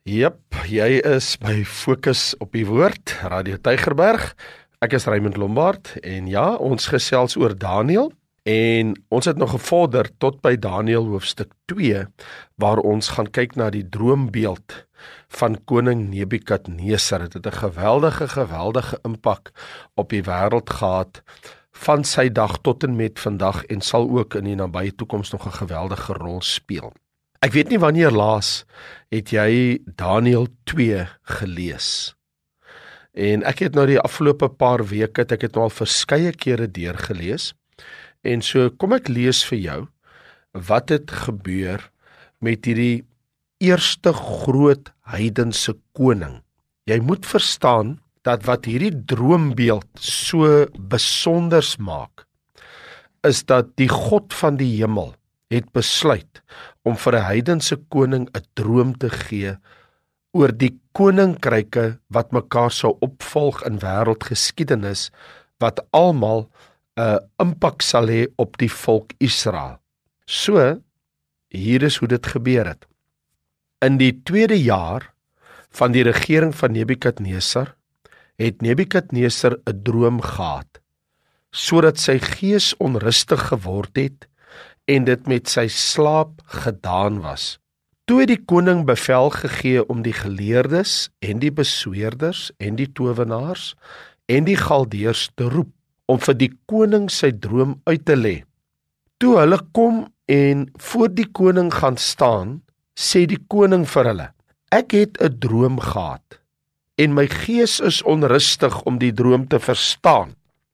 Jep, jy is by Fokus op die Woord, Radio Tygerberg. Ek is Raymond Lombard en ja, ons gesels oor Daniël en ons het nog gevorder tot by Daniël hoofstuk 2 waar ons gaan kyk na die droombeeld van koning Nebukadnesar. Dit het 'n geweldige impak op die wêreld gehad van sy dag tot en met vandag en sal ook in die nabye toekoms nog 'n geweldige rol speel. Ek weet nie wanneer laas het jy Daniël 2 gelees. En ek het nou die afgelope paar weke, ek het nou al verskeie kere deurgelees. En so kom ek lees vir jou wat het gebeur met hierdie eerste groot heidense koning. Jy moet verstaan dat wat hierdie droombeeld so besonders maak, is dat die God van die hemel het besluit om vir 'n heidense koning 'n droom te gee oor die koninkryke wat mekaar sou opvolg in wêreldgeskiedenis, wat almal 'n impak sal hê op die volk Israel. So, hier is hoe dit gebeur het. In die 2de jaar van die regering van Nebukadnesar, het Nebukadnesar 'n droom gehad, sodat sy gees onrustig geword het, en dit met sy slaap gedaan was. Toe het die koning bevel gegee om die geleerdes en die besweerders en die towenaars en die galdeers te roep, om vir die koning sy droom uit te lê. Toe hulle kom en voor die koning gaan staan, sê die koning vir hulle: "Ek het 'n droom gehad, en my gees is onrustig om die droom te verstaan."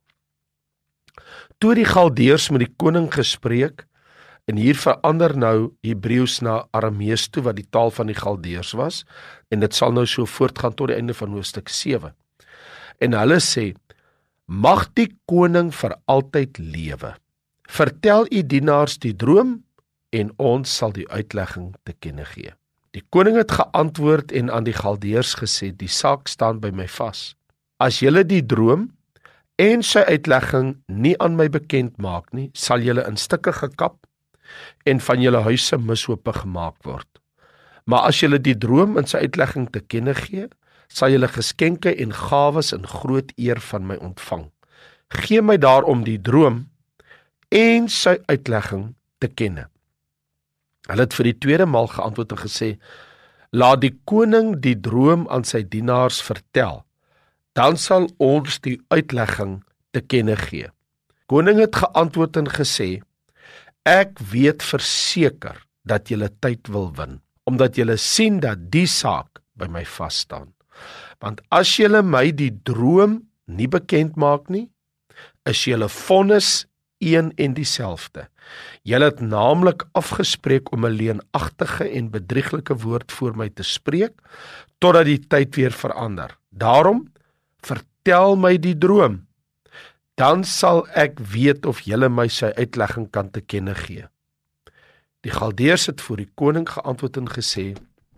Toe die galdeers met die koning gespreek, en hier verander nou Hebreëus na Aramees toe, wat die taal van die galdeers was, en dit sal nou so voortgaan tot die einde van hoofstuk 7. En hulle sê: "Mag die koning vir altyd lewe. Vertel u dienaars die droom, en ons sal die uitlegging te kenne gee." Die koning het geantwoord en aan die galdeers gesê: "Die saak staan by my vas. As julle die droom en sy uitlegging nie aan my bekend maak nie, sal julle in stukke gekap en van julle huise mishope gemaak word. Maar as julle die droom en sy uitlegging te kenne gee, sal julle geskenke en gawes in groot eer van my ontvang. Gee my daarom die droom en sy uitlegging te kenne." Hulle het vir die 2de maal geantwoord en gesê: "Laat die koning die droom aan sy dienaars vertel, dan sal ons die uitlegging te kenne gee." Koning het geantwoord en gesê: "Ek weet verseker dat julle tyd wil win, omdat julle sien dat die saak by my vas staan. Want as julle my die droom nie bekend maak nie, is julle vonnis een en dieselfde. Julle het naamlik afgespreek om 'n leenagtige en bedrieglike woord voor my te spreek, totdat die tyd weer verander. Daarom, vertel my die droom, dan sal ek weet of julle my sy uitlegging kan te kenne gee." Die galdeers het voor die koning geantwoord en gesê: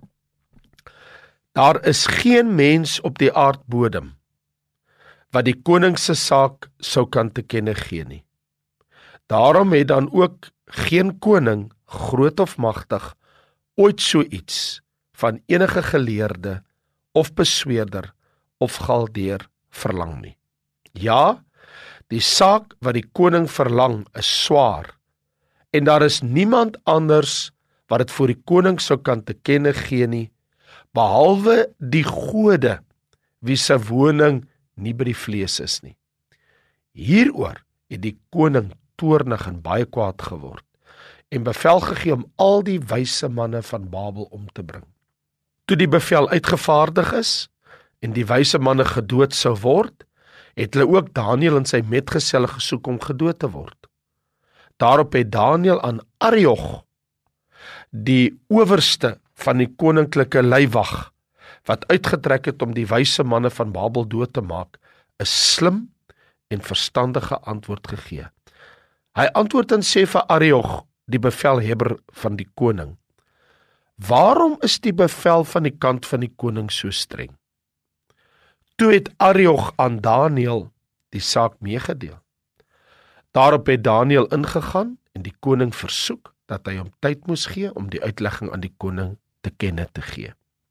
"Daar is geen mens op die aardbodem wat die koning se saak sou kan te kenne gee nie. Daarom het dan ook geen koning, groot of magtig, ooit so iets van enige geleerde of besweerder of galdeer verlang nie. Ja, die saak wat die koning verlang is swaar, en daar is niemand anders wat dit voor die koning sou kan te kenne gee nie, behalwe die gode wie se woning nie by die vlees is nie." Hieroor het die koning toornig en baie kwaad geword, en bevel gegee om al die wyse manne van Babel om te bring. Toe die bevel uitgevaardig is, en die wyse manne gedood sou word, het hulle ook Daniël en sy metgeselle gesoek om gedood te word. Daarop het Daniël aan Arioch, die owerste van die koninklike leiwag, wat uitgetrek het om die wyse manne van Babel dood te maak, 'n slim en verstandige antwoord gegee. Hy antwoord en sê vir Arioch, die bevelhebber van die koning: "Waarom is die bevel van die kant van die koning so streng?" Toe het Arioch aan Daniël die saak meegedeel. Daarop het Daniël ingegaan en die koning versoek dat hy hom tyd moes gee om die uitlegging aan die koning te kenne te gee.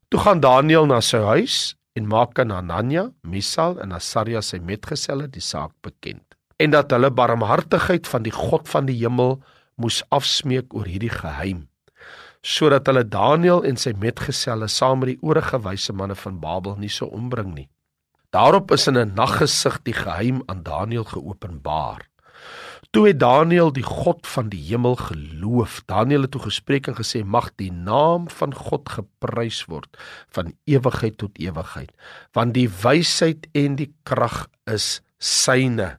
Toe gaan Daniël na sy huis en maak aan Hananja, Misael en Asaria sy metgeselle die saak bekend. En dat hulle barmhartigheid van die God van die hemel moes afsmeek oor hierdie geheim, sodat hulle Daniël en sy metgeselle saam met die oorige wyse manne van Babel nie sou ombring nie. Daarop is in 'n naggesig die geheim aan Daniël geopenbaar. Toe het Daniël die God van die hemel geloof. Daniël het toe gespreek en gesê, mag die naam van God geprys word, van ewigheid tot ewigheid, want die wysheid en die krag is syne.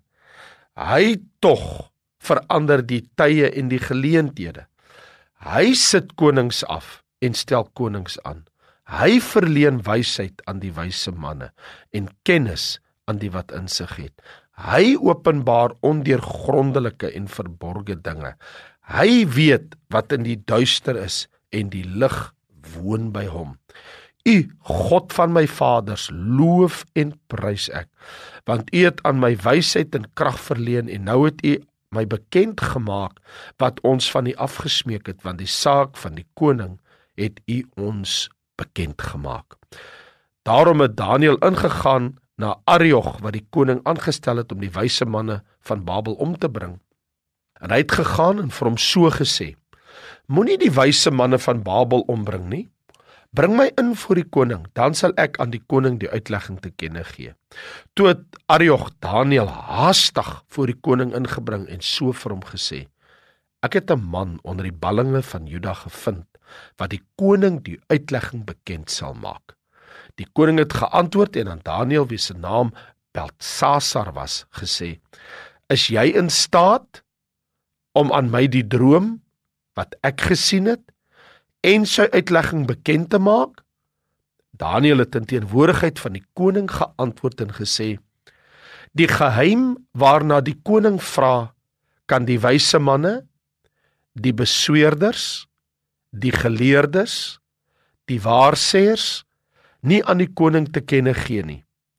Hy tog verander die tye en die geleenthede. Hy sit konings af en stel konings aan. Hy verleen wysheid aan die wyse manne en kennis aan die wat insig het. Hy openbaar ondeurgrondelike en verborge dinge. Hy weet wat in die duister is en die lig woon by hom. U, God van my vaders, loof en prys ek, want u het aan my wysheid en krag verleen en nou het u my bekend gemaak wat ons van u afgesmeek het, want die saak van die koning het u ons bekend gemaak. Daarom het Daniël ingegaan na Arioch, wat die koning aangestel het om die wyse manne van Babel om te bring. En hy het gegaan en vir hom so gesê, moenie die wyse manne van Babel ombring nie, bring my in voor die koning, dan sal ek aan die koning die uitlegging te kenne gee. Toe het Arioch Daniël haastig voor die koning ingebring en so vir hom gesê, ek het 'n man onder die ballinge van Juda gevind, wat die koning die uitlegging bekend sal maak. Die koning het geantwoord en aan Daniël, wie se naam Beltsasar was, gesê, is jy in staat om aan my die droom wat ek gesien het en sy uitlegging bekend te maak? Daniël het in teenwoordigheid van die koning geantwoord en gesê, die geheim waarna die koning vra, kan die wyse manne, die besweerders, die geleerdes, die waarsêers, nie aan die koning te kenne gee nie.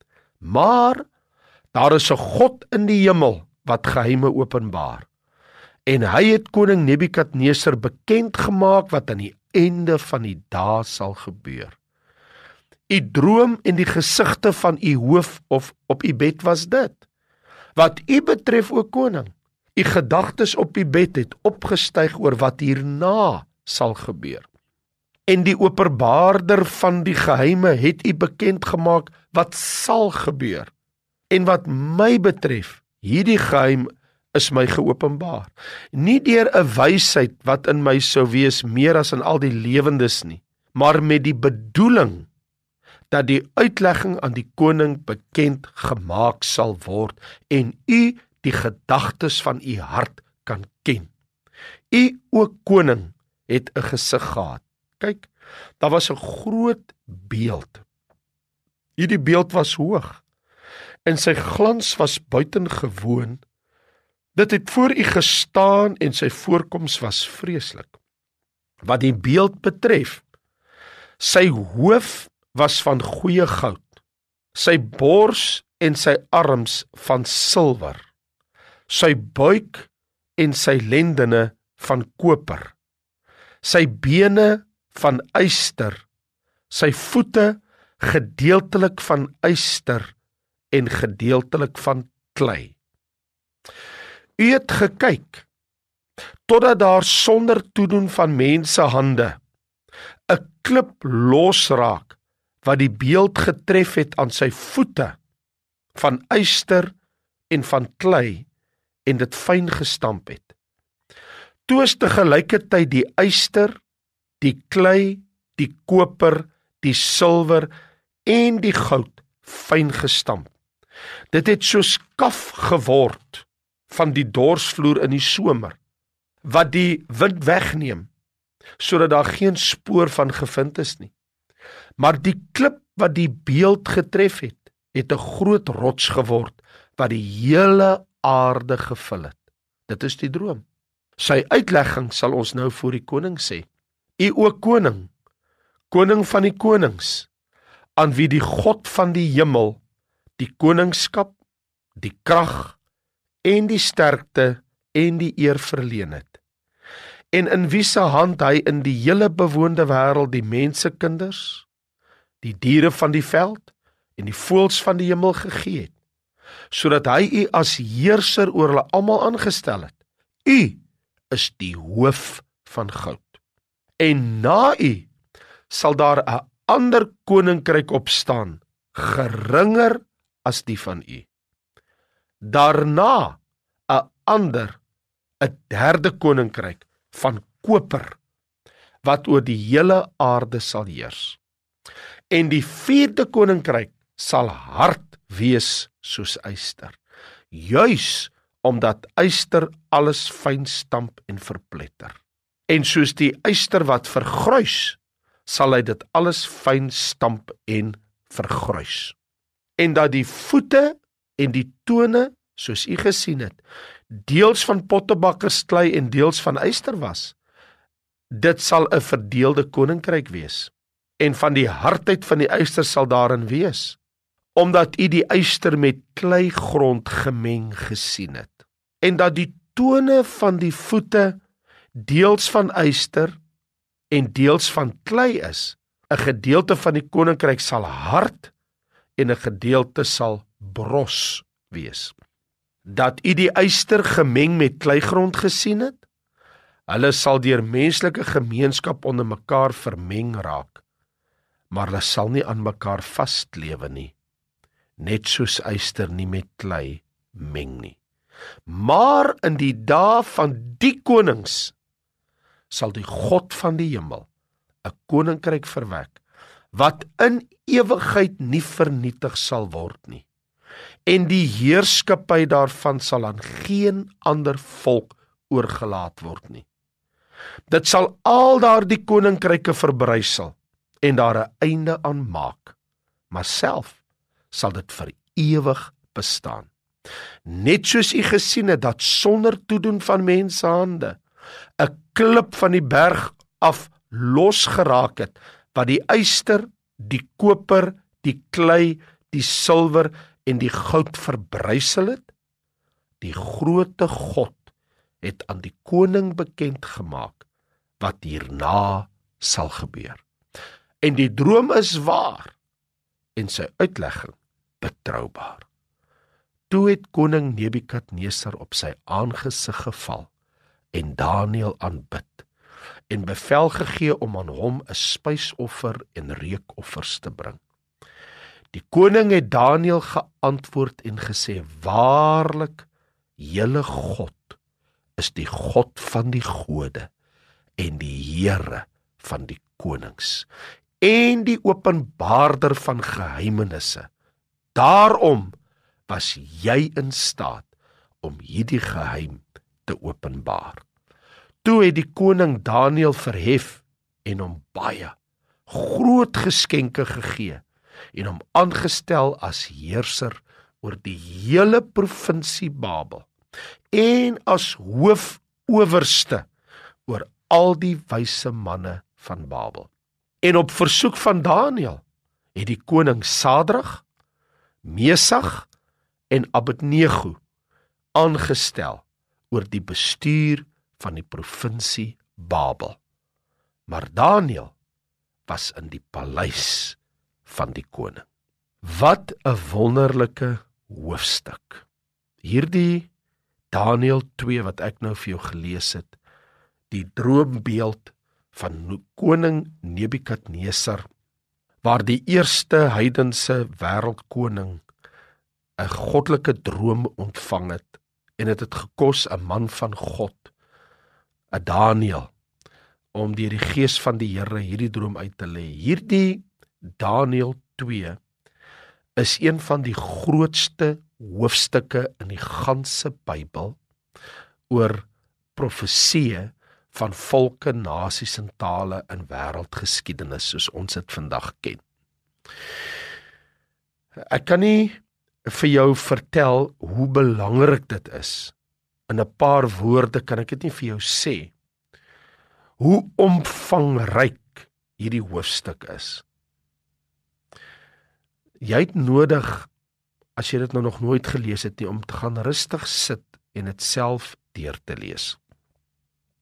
Maar daar is 'n God in die hemel wat geheime openbaar. En hy het koning Nebukadneser bekend gemaak wat aan die einde van die dae sal gebeur. U droom en die gesigte van u hoof of op u bed was dit. Wat u betref, o koning, u gedagtes op u bed het opgestyg oor wat hierna sal gebeur. En die openbaarder van die geheime het u bekend gemaak wat sal gebeur. En wat my betref, hierdie geheim is my geopenbaar. Nie deur 'n wysheid wat in my sou wees meer as in al die lewendes nie, maar met die bedoeling dat die uitlegging aan die koning bekend gemaak sal word en u die gedagtes van u hart kan ken. U, o koning, het 'n gesig gehad. Kyk, daar was 'n groot beeld. Hierdie beeld was hoog en sy glans was buitengewoon. Dit het voor u gestaan en sy voorkoms was vreeslik. Wat die beeld betref, sy hoof was van goeie goud, sy bors en sy arms van silwer, sy buik en sy lendene van koper, sy bene van yster, sy voete gedeeltelik van yster en gedeeltelik van klei. U het gekyk, totdat daar sonder toedoen van mensehande 'n klip losraak, wat die beeld getref het aan sy voete, van yster en van klei, en dit fyn gestamp het. Toe is te gelykertyd die yster, die klei, die koper, die silwer en die goud fyn gestamp. Dit het soos kaf geword van die dorsvloer in die somer, wat die wind wegneem, sodat daar geen spoor van gevind is nie. Maar die klip wat die beeld getref het, het 'n groot rots geword, wat die hele aarde gevul het. Dit is die droom. Sy uitlegging sal ons nou voor die koning sê. U, o koning, koning van die konings, aan wie die God van die hemel die koningskap, die krag en die sterkte en die eer verleen het, en in wie se hand hy in die hele bewoonde wêreld die mensekinders, die diere van die veld en die voëls van die hemel gegee het, sodat hy u as heerser oor hulle almal aangestel het. U is die hoof van goud. En na u sal daar 'n ander koninkryk opstaan, geringer as die van u. Daarna 'n ander, 'n derde koninkryk van koper, wat oor die hele aarde sal heers. En die vierde koninkryk sal hard wees soos yster, juis omdat yster alles fyn stamp en verpletter. En soos die yster wat vergruis, sal hy dit alles fyn stamp en vergruis. En dat die voete en die tone, soos u gesien het, deels van pottebakkersklei en deels van yster was, dit sal 'n verdeelde koninkryk wees. En van die hardheid van die yster sal daarin wees, omdat u die yster met kleigrond gemeng gesien het. En dat die tone van die voete deels van yster en deels van klei is, 'n gedeelte van die koninkryk sal hard en 'n gedeelte sal bros wees. Dat u die yster gemeng met kleigrond gesien het, hulle sal deur menslike gemeenskap onder mekaar vermeng raak, maar hulle sal nie aan mekaar vaslewe nie, net soos yster nie met klei meng nie. Maar in die dae van die konings sal die God van die hemel 'n koninkryk verwek, wat in ewigheid nie vernietig sal word nie. En die heerskappy daarvan sal aan geen ander volk oorgelaat word nie. Dit sal al daardie koninkryke verbrysel en daar 'n einde aan maak, maar self sal dit vir ewig bestaan. Net soos u gesien het dat sonder toedoen van menshande 'n klip van die berg af losgeraak het, wat die yster, die koper, die klei, die silwer en die goud verbrysel het. Die groote God het aan die koning bekend gemaak wat hierna sal gebeur. En die droom is waar en sy uitlegging betroubaar. Toe het koning Nebukadnesar op sy aangesig geval en Daniël aanbid en bevel gegee om aan hom 'n spysoffer en reukoffers te bring. Die koning het Daniël geantwoord en gesê: "Waarlik, julle God is die God van die gode en die Here van die konings en die openbaarder van geheimenisse. Daarom was jy in staat om hierdie geheim te openbaar." Toe het die koning Daniël verhef en hom baie groot geskenke gegee en hom aangestel as heerser oor die hele provinsie Babel en as hoofowerste oor al die wyse manne van Babel. En op versoek van Daniël het die koning Sadrag, Mesach en Abednego aangestel oor die bestuur van die provinsie Babel. Maar Daniël was in die paleis van die koning. Wat 'n wonderlike hoofstuk. Hierdie Daniël 2 wat ek nou vir jou gelees het, die droombeeld van koning Nebukadnesar, waar die eerste heidense wêreldkoning 'n goddelike droom ontvang het, en dit het gekos 'n man van God, 'n Daniël, om deur die gees van die Here hierdie droom uit te lê. Hierdie Daniël 2 is een van die grootste hoofstukke in die ganse Bybel oor profeseë van volke, nasies en tale in wêreldgeskiedenis soos ons dit vandag ken. Ek kan nie vir jou vertel hoe belangrik dit is. In 'n paar woorde kan ek dit nie vir jou sê hoe omvangryk hierdie hoofstuk is. Jy het nodig, as jy dit nou nog nooit gelees het nie, om te gaan rustig sit en dit self deur te lees.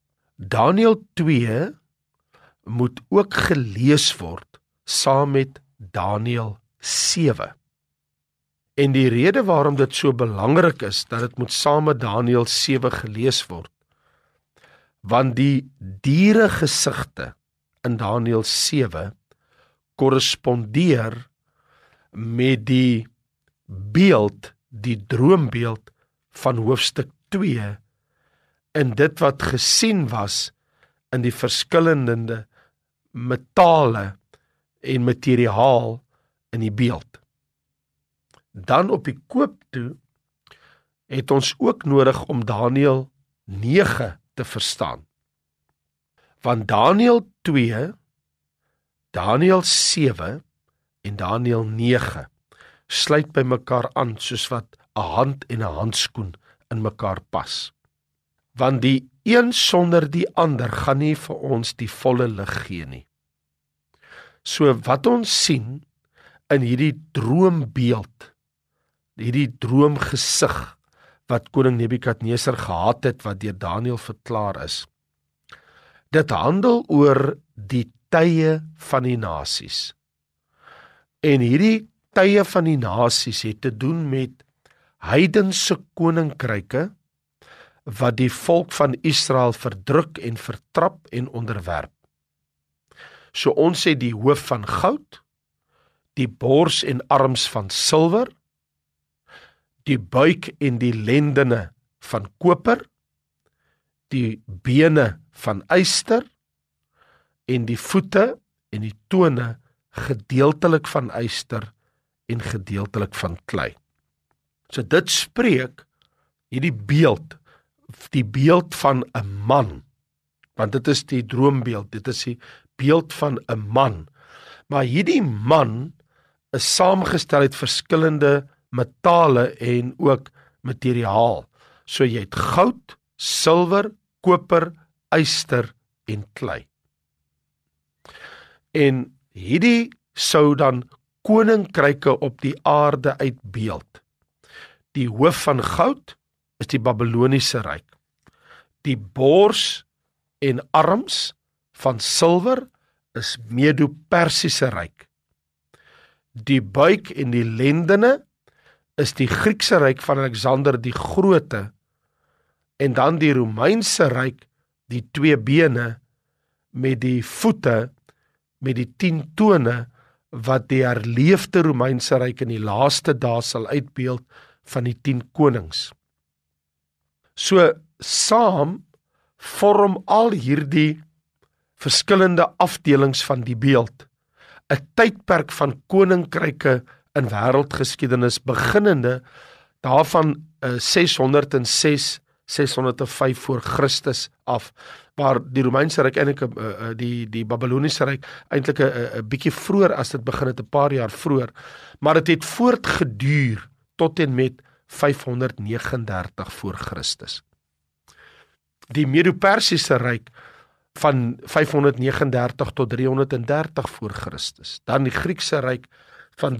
Daniël 2 moet ook gelees word saam met Daniël 7. En die rede waarom dit so belangrik is, dat dit moet saam met Daniël 7 gelees word, want die dieregesigte in Daniël 7 korrespondeer met die beeld, die droombeeld van hoofstuk 2 en dit wat gesien was in die verskillende metale en materiaal in die beeld. Dan op die koop toe het ons ook nodig om Daniël 9 te verstaan. Want Daniël 2, Daniël 7 en Daniël 9 sluit by mekaar aan soos wat 'n hand en 'n handskoen in mekaar pas. Want die een sonder die ander gaan nie vir ons die volle lig gee nie. So wat ons sien in hierdie droombeeld, hierdie droomgesig wat koning Nebukadnesar gehad het, wat deur Daniël verklaar is, dit handel oor die tye van die nasies. En hierdie tye van die nasies het te doen met heidense koninkryke wat die volk van Israel verdruk en vertrap en onderwerp. So ons het die hoof van goud, die bors en arms van silwer, die buik en die lendene van koper, die bene van yster en die voete en die tone gedeeltelik van yster en gedeeltelik van klei. So dit spreek hierdie beeld, die beeld van 'n man, want dit is die droombeeld, dit is die beeld van 'n man. Maar hierdie man is saamgestel uit verskillende metale en ook materiaal. So jy het goud, silwer, koper, yster en klei. En hierdie sou dan koninkryke op die aarde uitbeeld. Die hoof van goud is die Babyloniese ryk. Die bors en arms van silwer is Medo-Persiese ryk. Die buik en die lendene is die Griekse ryk van Alexander die Grote, en dan die Romeinse ryk, die 2 bene met die voete, met die 10 tone, wat die herleefde Romeinse ryk in die laaste dae sal uitbeeld van die 10 konings. So saam vorm al hierdie verskillende afdelings van die beeld 'n tydperk van koninkryke in wêreldgeskiedenis, beginnende daarvan 606, 605 voor Christus af, waar die Romeinse ryk eintlik die Babyloniese ryk eintlik 'n bietjie vroeër as dit begin het, 'n paar jaar vroeër, maar dit het voortgeduur tot en met 539 voor Christus. Die Medo-Persiese ryk van 539 tot 330 voor Christus. Dan die Griekse ryk van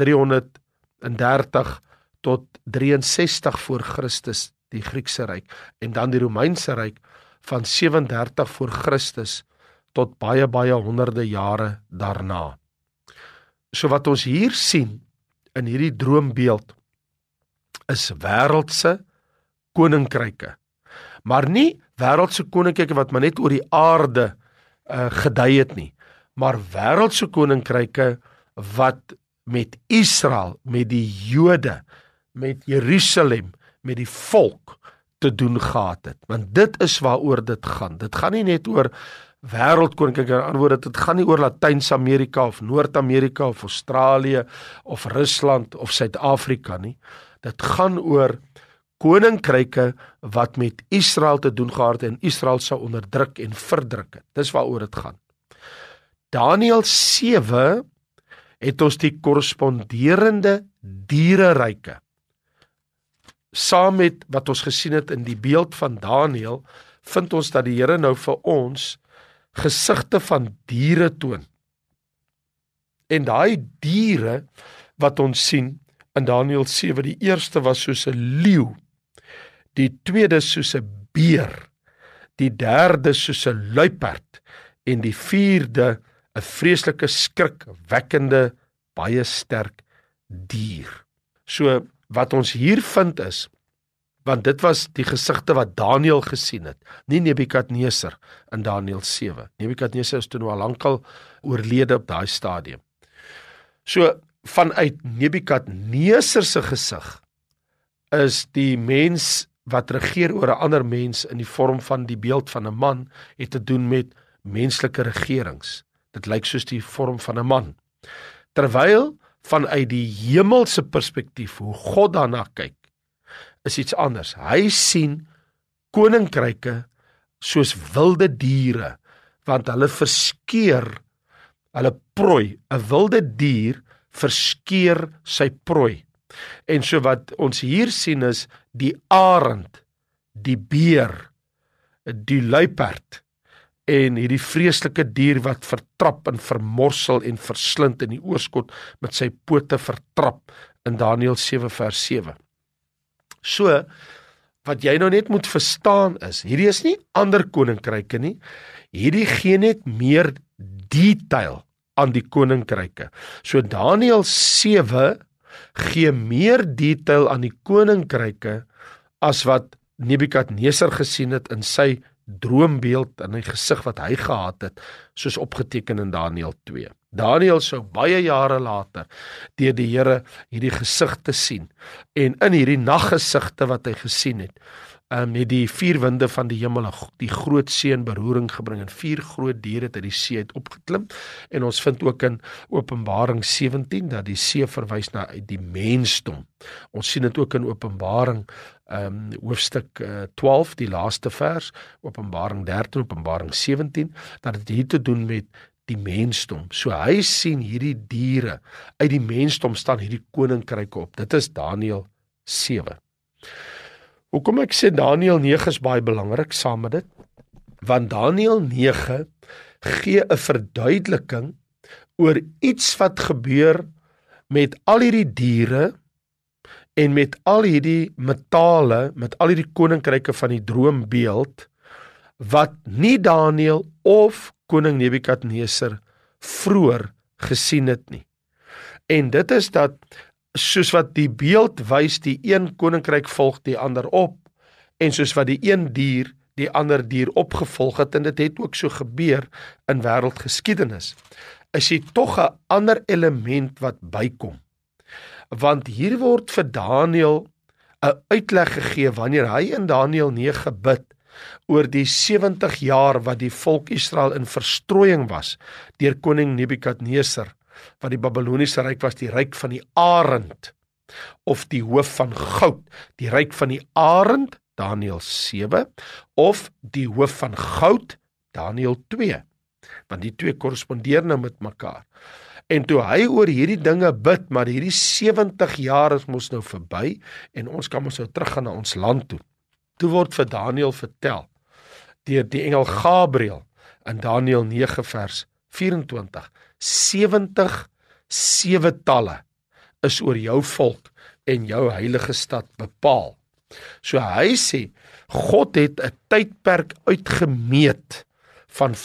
330 tot 63 voor Christus, die Griekse ryk, en dan die Romeinse ryk van 37 voor Christus tot baie honderde jare daarna. So wat ons hier sien in hierdie droombeeld is wêreldse koninkryke, maar nie wêreldse koninkryke wat maar net oor die aarde gedei het nie, maar wêreldse koninkryke wat met Israel, met die Jode, met Jerusalem, met die volk te doen gehad het. Want dit is waaroor dit gaan. Dit gaan nie net oor wêreldkoninkryke, aan woorde, dit gaan nie oor Latyn-Amerika of Noord-Amerika of Australië of Rusland of Suid-Afrika nie. Dit gaan oor koninkryke wat met Israel te doen gehad het en Israel sou onderdruk en verdruk het. Dis waaroor dit gaan. Daniël 7 het ons die korresponderende diereryke. Saam met wat ons gesien het in die beeld van Daniël, vind ons dat die Here nou vir ons gesigte van diere toon. En daai diere wat ons sien in Daniël 7, die eerste was soos 'n leeu, die tweede soos 'n beer, die derde soos 'n luiperd en die vierde 'n vreeslike skrikwekkende baie sterk dier. So, wat ons hier vind is, want dit was die gesigte wat Daniël gesien het, nie Nebukadneser in Daniël 7. Nebukadneser is toe nou al lankal oorlede op daai stadium. So, vanuit Nebukadneser se gesig is die mens wat regeer oor 'n ander mens in die vorm van die beeld van 'n man, het te doen met menslike regerings. Dit lyk soos die vorm van 'n man. Terwyl vanuit die hemelse perspektief, hoe God daarna kyk, is iets anders. Hy sien koninkryke soos wilde diere, want hulle verskeer hulle prooi. 'n Wilde dier verskeer sy prooi. En so wat ons hier sien is die arend, die beer, die luiperd en hierdie vreeslike dier wat vertrap en vermorsel en verslind in die oorskot met sy pote vertrap in Daniël 7 vers 7. So, wat jy nou net moet verstaan is, hierdie is nie ander koninkryke nie, hierdie gee net meer detail aan die koninkryke. So Daniël 7 gee meer detail aan die koninkryke as wat Nebukadneser gesien het in sy droombeeld en die gesig wat hy gehad het, soos opgeteken in Daniël 2. Daniël sou baie jare later deur die Here hierdie gesigte sien, en in hierdie naggesigte wat hy gesien het, het die 4 winde van die hemel die groot see in beroering gebring, en 4 groot diere het uit die see uit opgeklim, en ons vind ook in Openbaring 17, dat die see verwys na die mensdom. Ons sien dit ook in Openbaring hoofstuk 12, die laaste vers, Openbaring 13, Openbaring 17, dat dit hier te doen met die mensdom. So hy sien hierdie diere, uit die mensdom staan hierdie koninkryke op. Dit is Daniël 7. Hoekom ek sê Daniël 9 is baie belangrik saam met dit? Want Daniël 9 gee 'n verduideliking oor iets wat gebeur met al hierdie diere en met al hierdie metale, met al hierdie koninkryke van die droombeeld, wat nie Daniël of koning Nebukadneser vroeër gesien het nie. En dit is dat, soos wat die beeld wys, die een koninkryk volg die ander op, en soos wat die een dier die ander dier opgevolg het, en dit het ook so gebeur in wêreldgeskiedenis, is hier tog 'n ander element wat bykom. Want hier word vir Daniël 'n uitleg gegee wanneer hy in Daniël 9 bid oor die 70 jaar wat die volk Israel in verstrooiing was deur koning Nebukadneser, wat die Babyloniese ryk was, die ryk van die arend, of die hoof van goud, die ryk van die arend, Daniël 7, of die hoof van goud, Daniël 2, want die twee korrespondeer nou met mekaar. En toe hy oor hierdie dinge bid, maar hierdie 70 jaar is mos nou verby, en ons kan mos nou teruggaan na ons land toe. Toe word vir Daniël vertel, deur die engel Gabriël, in Daniël 9 vers 24, 70 7-talle is oor jou volk en jou heilige stad bepaal. So hy sê, God het 'n tydperk uitgemeet van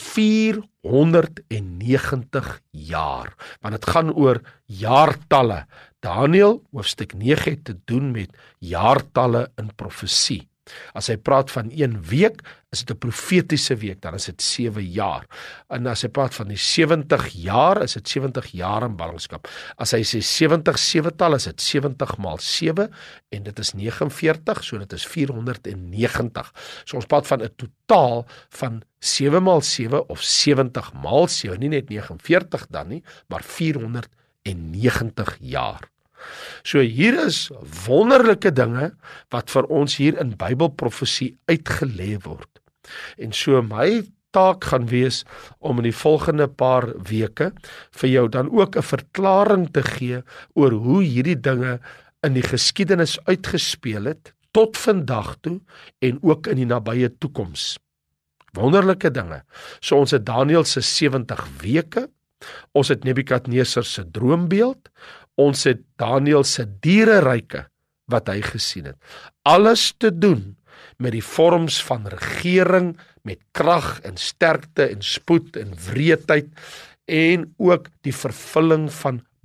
490 jaar, want het gaan oor jaartalle. Daniël, hoofstuk 9, het te doen met jaartalle in profesie. As hy praat van 1 week, is dit 'n profetiese week, dan is dit 7 jaar. En as hy praat van die 70 jaar, is dit 70 jaar in ballingskap. As hy sê 70 7-tal, is dit 70 maal 7, en dit is 49, so dit is 490. So ons praat van 'n totaal van 7 maal 7 of 70 maal 7, nie net 49 dan nie, maar 490 jaar. So hier is wonderlike dinge wat vir ons hier in Bybelprofesie uitgelê word. En so my taak gaan wees om in die volgende paar weke vir jou dan ook 'n verklaring te gee oor hoe hierdie dinge in die geskiedenis uitgespeel het tot vandag toe en ook in die nabye toekoms. Wonderlike dinge. So ons het Daniël se 70 weke, ons het Nebukadneser se droombeeld, ons het Daniël se diereryke wat hy gesien het. Alles te doen met die vorms van regering, met krag en sterkte en spoed en wreedheid, en ook die vervulling van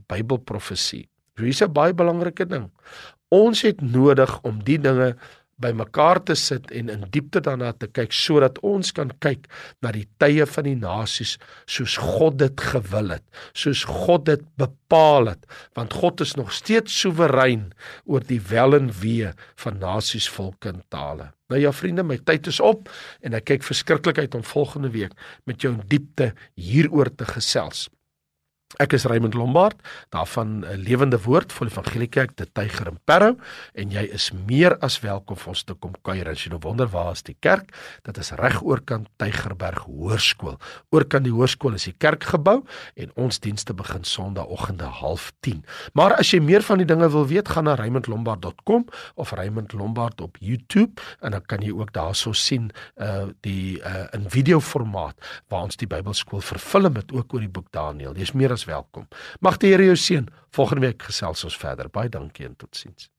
Bybelprofesie. So hier's 'n baie belangrike ding. Ons het nodig om die dinge by mekaar te sit en in diepte daarna te kyk, sodat ons kan kyk na die tye van die nasies soos God dit gewil het, soos God dit bepaal het, want God is nog steeds soewerein oor die wel en wee van nasies, volke en tale. Nou ja vriende, my tyd is op en ek kyk verskriklik uit om volgende week met jou in diepte hieroor te gesels. Ek is Raymond Lombard, daarvan 'n lewende woord van die Evangelie Kerk, die Tyger in Parow, en jy is meer as welkom vir ons te kom kuier. As jy nou wonder waar is die kerk, dit is reg oorkant Tygerberg Hoërskool. Oorkant die hoërskool is die kerkgebou en ons dienste begin Sondagoggende 09:30. Maar as jy meer van die dinge wil weet, gaan na raymondlombard.com of Raymond Lombard op YouTube en dan kan jy ook daarso sien in videoformaat waar ons die Bybelskool vervul het ook oor die boek Daniël. Jy is meer as welkom. Mag die Here jou seën. Volgende week gesels ons verder. Baie dankie en totsiens.